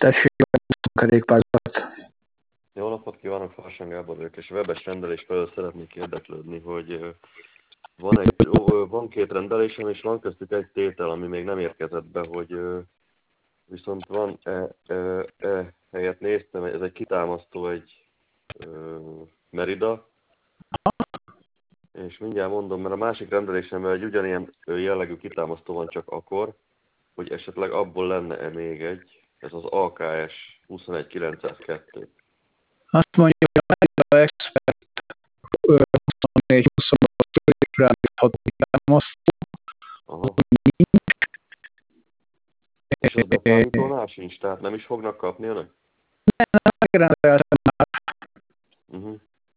Tessék, a kerékpárokat. Jó napot kívánok, Farsang Gábor vagyok, és webes rendelés felől szeretnék érdeklődni, hogy van két rendelésem, és van köztük egy tétel, ami még nem érkezett be, hogy viszont van helyett néztem, ez egy kitámasztó, egy Merida, és mindjárt mondom, mert a másik rendelésemben egy ugyanilyen jellegű kitámasztó van, csak akkor, hogy esetleg abból lenne-e még egy, ez az AKS 21902. Azt mondja, hogy a Merida Expert 24-28 középre állítható támasztó. Aha. És az beszállítónál sincs, tehát nem is fognak kapni önök? Megrendeltem már. Uh-huh.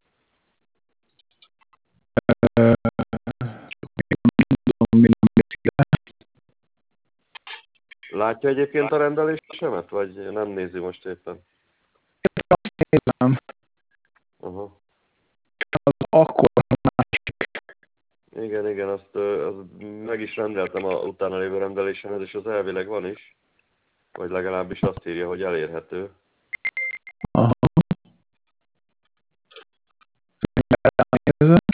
Látja egyébként a rendelésemet, vagy nem nézi most éppen? Azt nézem. Aha. Az akkor másik. Igen, azt meg is rendeltem a utána lévő rendelésemhez, és az elvileg van is. Vagy legalábbis azt írja, hogy elérhető. Aha. Ránézek.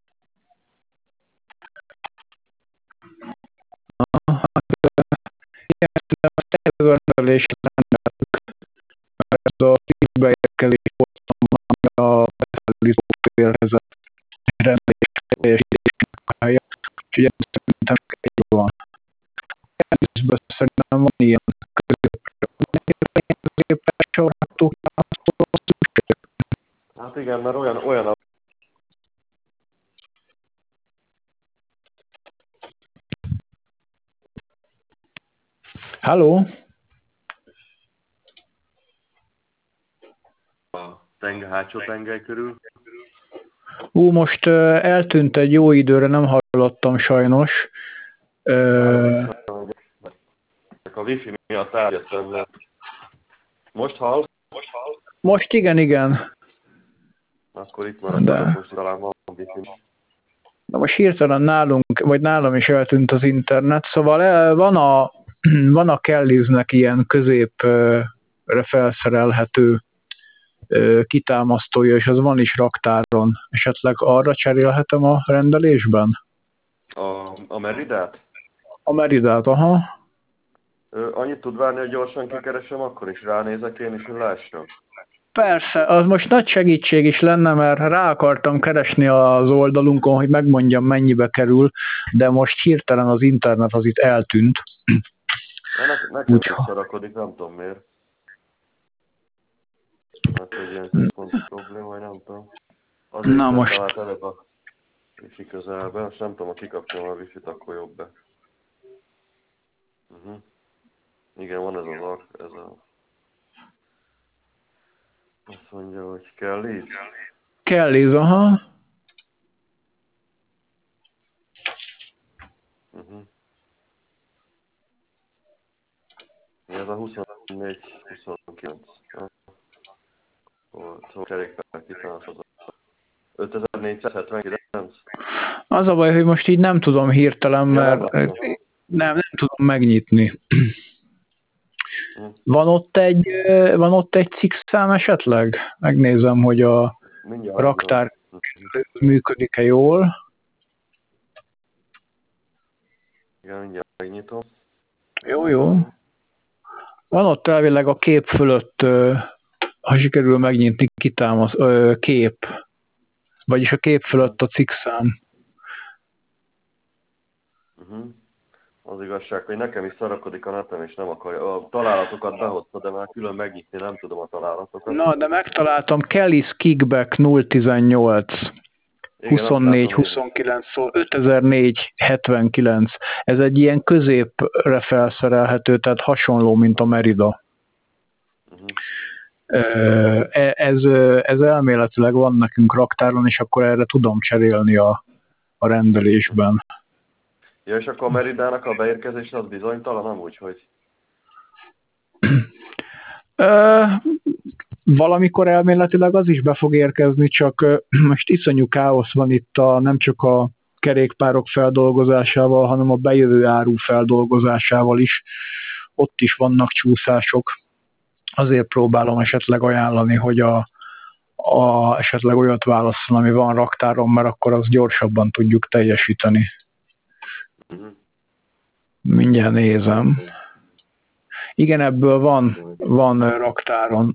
Igen, szerintem a tervrendelést rendeltük. Mert ez a beérkezés volt, ami a beszállító félhez a rendelés teljesítésnek a helye. Úgyhogy ez szerintem egy van. Elnézésben szerintem van ilyen középre sorható szükség. Hát igen, mert olyan a... Halló? hátsó tengely körül. Most eltűnt egy jó időre, nem hallottam sajnos. A wifi miatt eljöttem le. Most hall? Most igen. Akkor itt maradok, most talán van wifi. Na most hirtelen nálunk, vagy nálam is eltűnt az internet, szóval van a Kellysnek ilyen középre felszerelhető kitámasztója, és az van is raktáron. Esetleg arra cserélhetem a rendelésben? A Meridát? A Meridát, aha. Annyit tud várni, hogy gyorsan kikeresem, akkor is ránézek én is, hogy lássam. Persze, az most nagy segítség is lenne, mert rá akartam keresni az oldalunkon, hogy megmondjam, mennyibe kerül, de most hirtelen az internet az itt eltűnt. Nekem is szarakodik, nem tudom miért. Hát, hogy ilyen központi probléma, vagy nem tudom. Azért na nem most. talált előbb a wifi közelben, most nem tudom, ha kikapcsolom a wifi-t, akkor jobb be. Igen, van ez a... Azt mondja, hogy Kellys? Kellys, aha. Ez a 24-29. Szóval kerékpár kitámasztó. 5479? Az a baj, hogy most így nem tudom hirtelen, mert nem tudom megnyitni. Van ott egy cikkszám esetleg? Megnézem, hogy a raktár működik-e jól. Igen, mindjárt megnyitom. Jó. Van ott elvileg a kép fölött, ha sikerül megnyitni, kép. Vagyis a kép fölött a cikkszám. Az igazság, hogy nekem is szarakodik a netem, és nem akarja. A találatokat behozta, de már külön megnyitni nem tudom a találatokat. Na, de megtaláltam Kellys Kickback 018. 24-29, 5479. Ez egy ilyen középre felszerelhető, tehát hasonló, mint a Merida. Ez elméletileg van nekünk raktáron, és akkor erre tudom cserélni a rendelésben. Ja, és akkor a Meridának a beérkezés az bizonytalan amúgy, hogy... Valamikor elméletileg az is be fog érkezni, csak most iszonyú káosz van itt nem csak a kerékpárok feldolgozásával, hanem a bejövő áru feldolgozásával is. Ott is vannak csúszások. azért próbálom esetleg ajánlani, hogy esetleg olyat válasszon, ami van raktáron, mert akkor azt gyorsabban tudjuk teljesíteni. Mindjárt nézem. Igen, ebből van raktáron.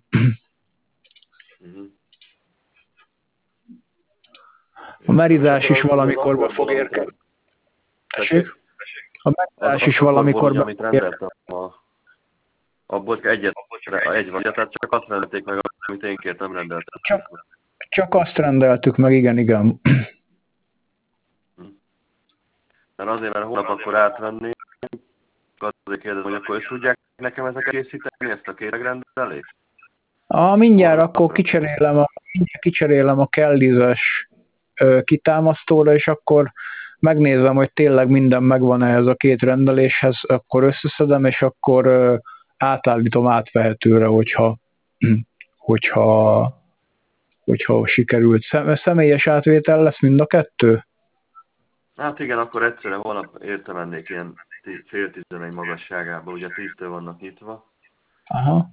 A merizás is valamikor be fog érkezni. A merizás is valamikor be fog érkezni. Abból egy van, tehát csak azt rendelték meg, amit én kértem, rendeltem. Csak azt rendeltük meg, igen. Mert azért, mert hónap akkor átvenni, azért kérdezem, hogy akkor ők tudják nekem ezeket készíteni, ezt a kéregrendelést? Mindjárt akkor kicserélem a kellizes kitámasztóra, és akkor megnézem, hogy tényleg minden megvan ehhez a két rendeléshez, akkor összeszedem, és akkor átállítom átvehetőre, hogyha sikerült. Személyes átvétel lesz mind a kettő? Hát igen, akkor egyszerűen holnap mennék ilyen fél 11 magasságába, ugye 10-től vannak nyitva. Aha.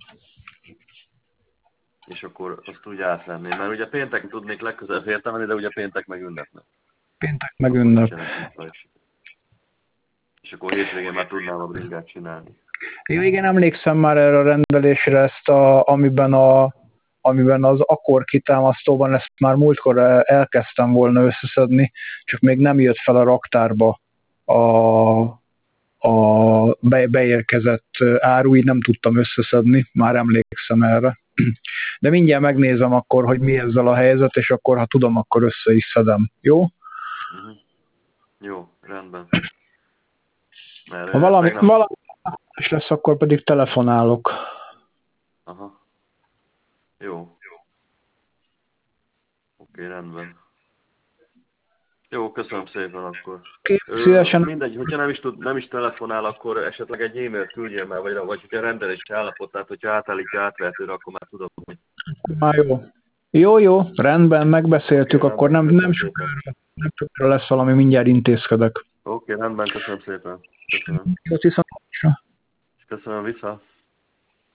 És akkor azt úgy átvenném, mert ugye péntek tudnék legközelebb értemenni, de ugye péntek meg ünnepnek. Péntek meg ünnep. És akkor hétvégén már tudnám a bringát csinálni. Jó, igen, emlékszem már erre a rendelésre, ezt amiben az akkor kitámasztóban, ezt már múltkor elkezdtem volna összeszedni, csak még nem jött fel a raktárba a beérkezett áru, így nem tudtam összeszedni, már emlékszem erre. De mindjárt megnézem akkor, hogy mi ezzel a helyzet, és akkor, ha tudom, akkor össze is szedem. Jó? Jó, rendben. Ha valami is lesz, akkor pedig telefonálok. Aha. Jó. Oké, rendben. Jó, köszönöm szépen akkor. Szívesen. Mindegy, hogyha nem is telefonál, akkor esetleg egy e-mailt küldjél már, vagy hogyha rendelés állapotát, hogyha átállítja átvehetőre, akkor már tudom, hogy... Már jó. Jó, rendben, megbeszéltük, okay, akkor nem sokára lesz valami, mindjárt intézkedek. Oké, rendben, köszönöm szépen. Köszönöm. Jó, viszontlátásra. Köszönöm, vissza.